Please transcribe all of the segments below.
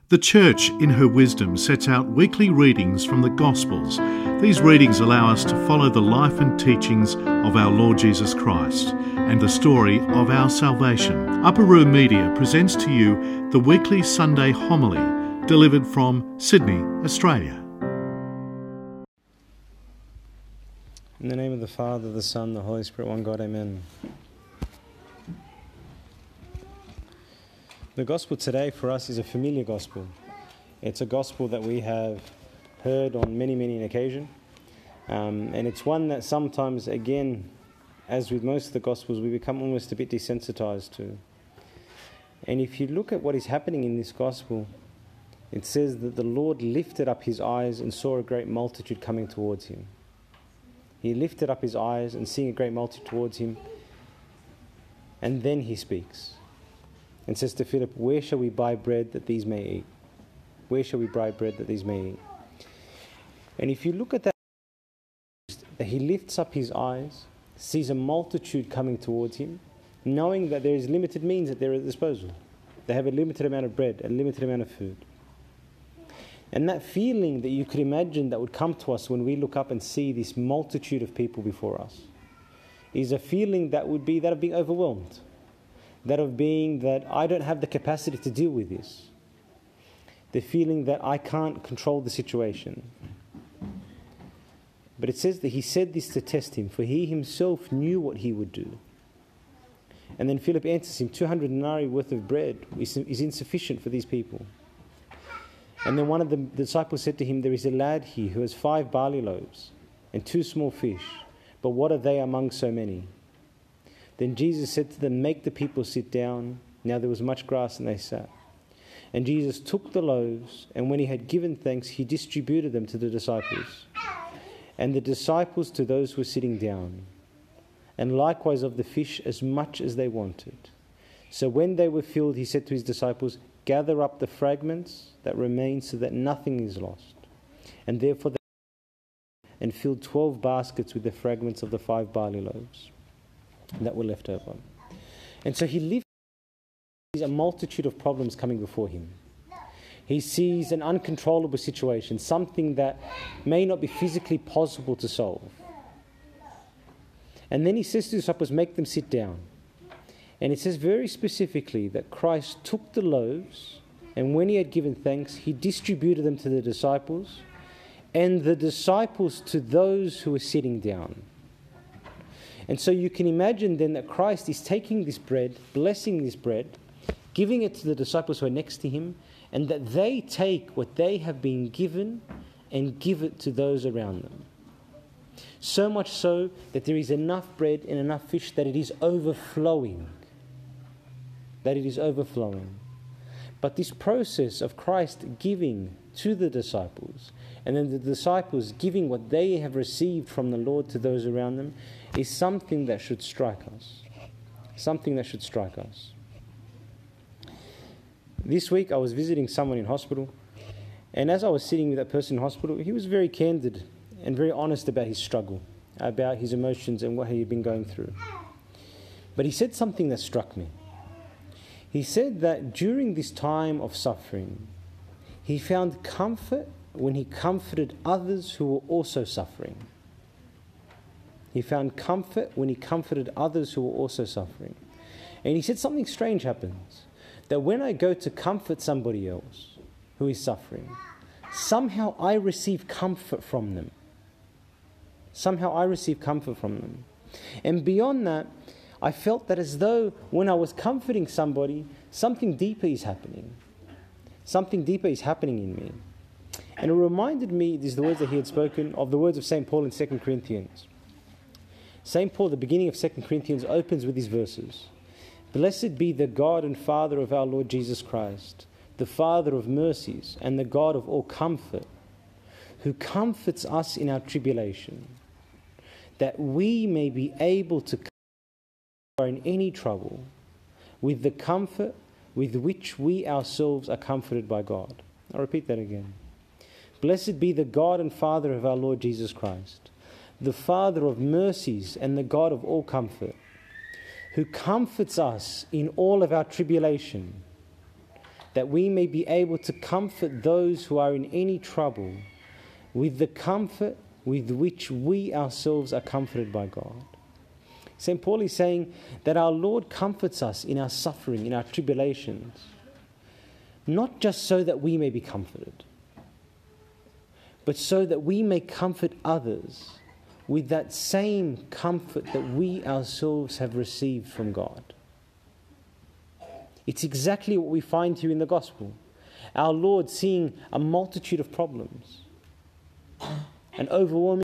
The Church, in her wisdom, sets out weekly readings from the Gospels. These readings allow us to follow the life and teachings of our Lord Jesus Christ and the story of our salvation. Upper Room Media presents to you the weekly Sunday homily delivered from Sydney, Australia. In the name of the Father, the Son, the Holy Spirit, one God, Amen. The gospel today for us is a familiar gospel. It's a gospel that we have heard on many an occasion. And it's one that sometimes, again, as with most of the gospels, we become almost a bit desensitized to. And if you look at what is happening in this gospel, it says that the Lord lifted up his eyes and saw a great multitude coming towards him. He lifted up his eyes and seeing a great multitude towards him, and then he speaks and says to Philip, "Where shall we buy bread that these may eat? Where shall we buy bread that these may eat?" And if you look at that he lifts up his eyes, sees a multitude coming towards him, knowing that there is limited means at their disposal. They have a limited amount of bread, a limited amount of food. And that feeling that you could imagine that would come to us when we look up and see this multitude of people before us is a feeling that would be that of being overwhelmed. That of being that I don't have the capacity to deal with this. The feeling that I can't control the situation. But it says that he said this to test him, for he himself knew what he would do. And then Philip answers him, 200 denarii worth of bread is insufficient for these people. And then one of the disciples said to him, "There is a lad here who has 5 barley loaves and 2 small fish, but what are they among so many?" Then Jesus said to them, "Make the people sit down." Now there was much grass, and they sat. And Jesus took the loaves, and when he had given thanks, he distributed them to the disciples, and the disciples to those who were sitting down, and likewise of the fish as much as they wanted. So when they were filled, he said to his disciples, "Gather up the fragments that remain so that nothing is lost." And therefore they and filled 12 baskets with the fragments of the 5 barley loaves that were left over. And so he sees a multitude of problems coming before him. He sees an uncontrollable situation, something that may not be physically possible to solve. And then he says to the disciples, "Make them sit down." And it says very specifically that Christ took the loaves, and when he had given thanks, he distributed them to the disciples, and the disciples to those who were sitting down. And so you can imagine then that Christ is taking this bread, blessing this bread, giving it to the disciples who are next to him, and that they take what they have been given and give it to those around them. So much so that there is enough bread and enough fish that it is overflowing. But this process of Christ giving to the disciples, and then the disciples giving what they have received from the Lord to those around them, is something that should strike us. This week I was visiting someone in hospital, and as I was sitting with that person in hospital, he was very candid and very honest about his struggle, about his emotions and what he had been going through. But he said something that struck me. He said that during this time of suffering, he found comfort when he comforted others who were also suffering. And he said something strange happens. That when I go to comfort somebody else who is suffering, somehow I receive comfort from them. And beyond that, I felt that as though when I was comforting somebody, something deeper is happening. Something deeper is happening in me. And it reminded me, these are the words that he had spoken, of the words of St. Paul in 2 Corinthians. St. Paul, the beginning of 2 Corinthians, opens with these verses. "Blessed be the God and Father of our Lord Jesus Christ, the Father of mercies and the God of all comfort, who comforts us in our tribulation, that we may be able to comfort in any trouble with the comfort with which we ourselves are comforted by God." I'll repeat that again. "Blessed be the God and Father of our Lord Jesus Christ, the Father of mercies and the God of all comfort, who comforts us in all of our tribulation, that we may be able to comfort those who are in any trouble with the comfort with which we ourselves are comforted by God. St. Paul is saying that our Lord comforts us in our suffering, in our tribulations, not just so that we may be comforted, but so that we may comfort others with that same comfort that we ourselves have received from God. It's exactly what we find here in the Gospel. Our Lord seeing a multitude of problems, an overwhelming,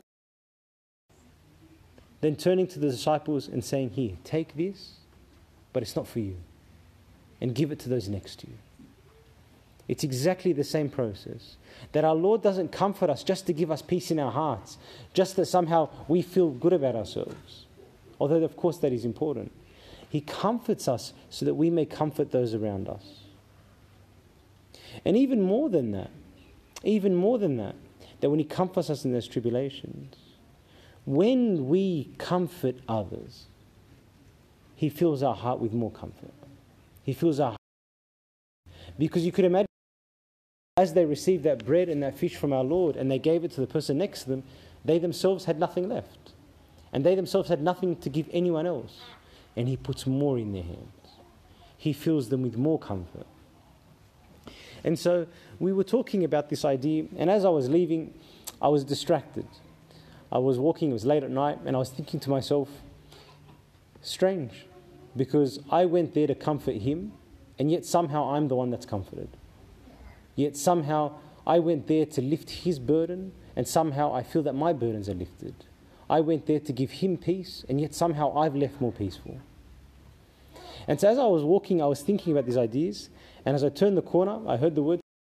then turning to the disciples and saying, here, take this, but it's not for you, and give it to those next to you. It's exactly the same process. That our Lord doesn't comfort us just to give us peace in our hearts, just that somehow we feel good about ourselves. Although, of course, that is important. He comforts us so that we may comfort those around us. And even more than that, that when He comforts us in those tribulations, when we comfort others, He fills our heart with more comfort. He fills our heart. Because you could imagine, as they received that bread and that fish from our Lord and they gave it to the person next to them, they themselves had nothing left. And they themselves had nothing to give anyone else. And He puts more in their hands. He fills them with more comfort. And so we were talking about this idea, and as I was leaving, I was distracted. I was walking, it was late at night, and I was thinking to myself, strange, because I went there to comfort him, and yet somehow I'm the one that's comforted. Yet somehow I went there to lift his burden, and somehow I feel that my burdens are lifted. I went there to give him peace, and yet somehow I've left more peaceful. And so as I was walking, I was thinking about these ideas, and as I turned the corner, I heard the word.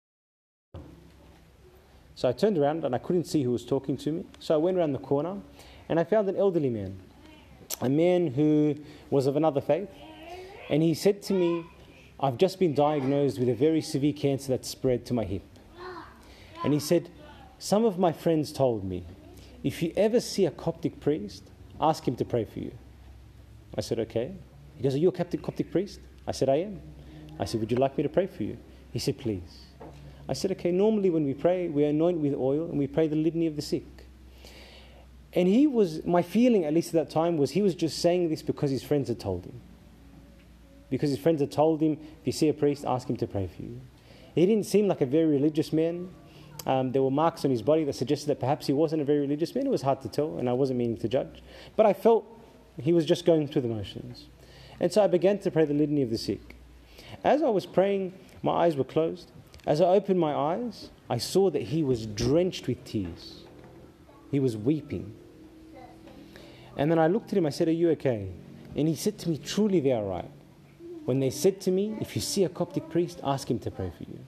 So I turned around, and I couldn't see who was talking to me. So I went around the corner, and I found an elderly man, a man who was of another faith, and he said to me, I've just been diagnosed with a very severe cancer that's spread to my hip. And he said, some of my friends told me, if you ever see a Coptic priest, ask him to pray for you. I said, okay. He goes, are you a Coptic priest? I said, I am. I said, would you like me to pray for you? He said, please. I said, okay, normally when we pray, we anoint with oil and we pray the litany of the sick. And my feeling, at least at that time, was he was just saying this because his friends had told him. Because his friends had told him, if you see a priest, ask him to pray for you. He didn't seem like a very religious man. There were marks on his body that suggested that perhaps he wasn't a very religious man. It was hard to tell, and I wasn't meaning to judge. But I felt he was just going through the motions. And so I began to pray the litany of the sick. As I was praying, my eyes were closed. As I opened my eyes, I saw that he was drenched with tears. He was weeping. And then I looked at him, I said, are you okay? And he said to me, truly they are right. When they said to me, if you see a Coptic priest, ask him to pray for you.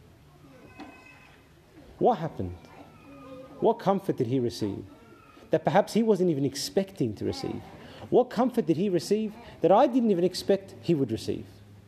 What happened? What comfort did he receive? That perhaps he wasn't even expecting to receive. What comfort did he receive that I didn't even expect he would receive?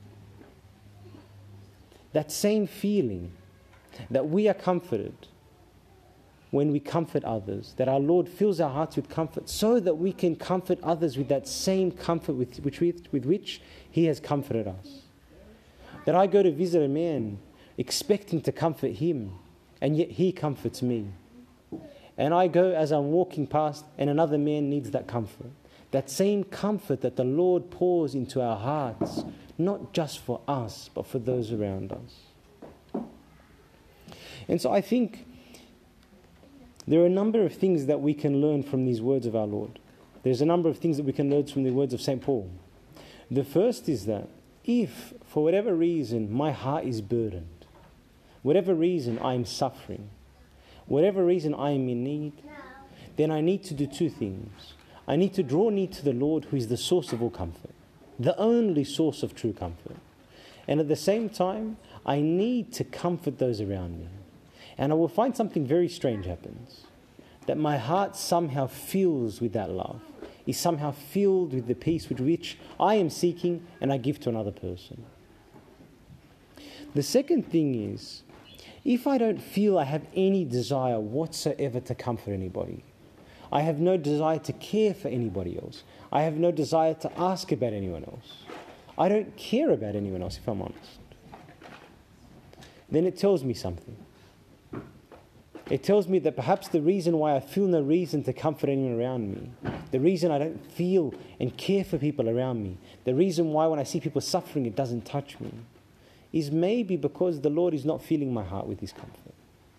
That same feeling that we are comforted when we comfort others, that our Lord fills our hearts with comfort so that we can comfort others with that same comfort with which He has comforted us. That I go to visit a man expecting to comfort him, and yet he comforts me. And I go as I'm walking past and another man needs that comfort. That same comfort that the Lord pours into our hearts, not just for us, but for those around us. And so I think there are a number of things that we can learn from these words of our Lord. There's a number of things that we can learn from the words of St. Paul. The first is that if, for whatever reason, my heart is burdened, whatever reason I am suffering, whatever reason I am in need, then I need to do two things. I need to draw near to the Lord, who is the source of all comfort, the only source of true comfort. And at the same time, I need to comfort those around me. And I will find something very strange happens, that my heart somehow fills with that love, is somehow filled with the peace with which I am seeking and I give to another person. The second thing is, if I don't feel I have any desire whatsoever to comfort anybody, I have no desire to care for anybody else, I have no desire to ask about anyone else, I don't care about anyone else, if I'm honest, then it tells me something. It tells me that perhaps the reason why I feel no reason to comfort anyone around me, the reason I don't feel and care for people around me, the reason why when I see people suffering it doesn't touch me, is maybe because the Lord is not filling my heart with His comfort.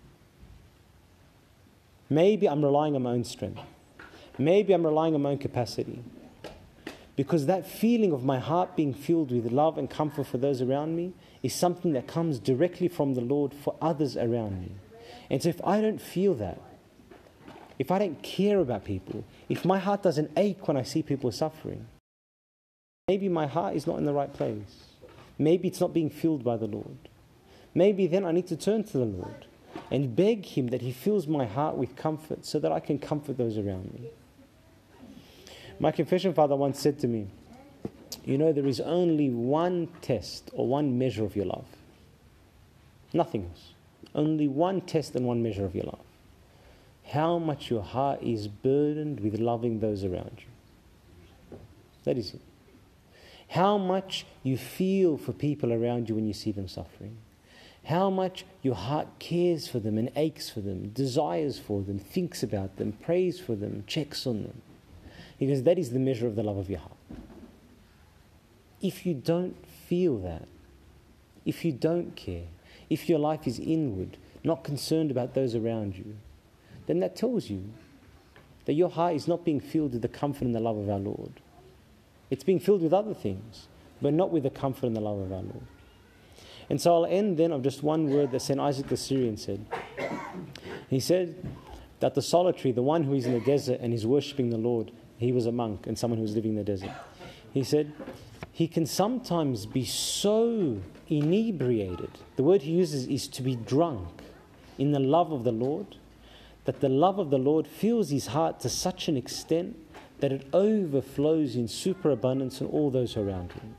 Maybe I'm relying on my own strength. Maybe I'm relying on my own capacity. Because that feeling of my heart being filled with love and comfort for those around me is something that comes directly from the Lord for others around me. And so if I don't feel that, if I don't care about people, if my heart doesn't ache when I see people suffering, maybe my heart is not in the right place. Maybe it's not being filled by the Lord. Maybe then I need to turn to the Lord and beg Him that He fills my heart with comfort so that I can comfort those around me. My confession father once said to me, there is only one test or one measure of your love. Nothing else. Only one test and one measure of your love. How much your heart is burdened with loving those around you. That is it. How much you feel for people around you when you see them suffering. How much your heart cares for them and aches for them, desires for them, thinks about them, prays for them, checks on them. Because that is the measure of the love of your heart. If you don't feel that, if you don't care, if your life is inward, not concerned about those around you, then that tells you that your heart is not being filled with the comfort and the love of our Lord. It's being filled with other things, but not with the comfort and the love of our Lord. And so I'll end then of just one word that St. Isaac the Syrian said. He said that the solitary, the one who is in the desert and is worshipping the Lord, he was a monk and someone who was living in the desert. He said, he can sometimes be so inebriated, the word he uses is to be drunk in the love of the Lord, that the love of the Lord fills his heart to such an extent that it overflows in superabundance on all those around him.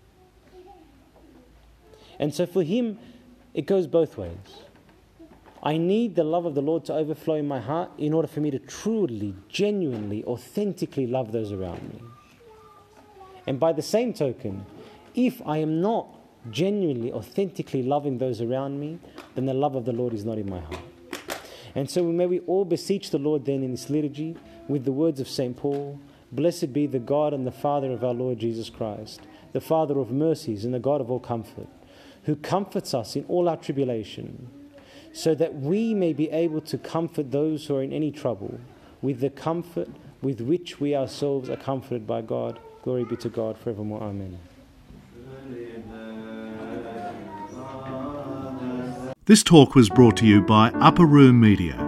And so for him, it goes both ways. I need the love of the Lord to overflow in my heart in order for me to truly, genuinely, authentically love those around me. And by the same token, if I am not genuinely, authentically loving those around me, then the love of the Lord is not in my heart. And so may we all beseech the Lord then in this liturgy with the words of St. Paul, "Blessed be the God and the Father of our Lord Jesus Christ, the Father of mercies and the God of all comfort, who comforts us in all our tribulation, so that we may be able to comfort those who are in any trouble with the comfort with which we ourselves are comforted by God. Glory be to God forevermore. Amen." This talk was brought to you by Upper Room Media.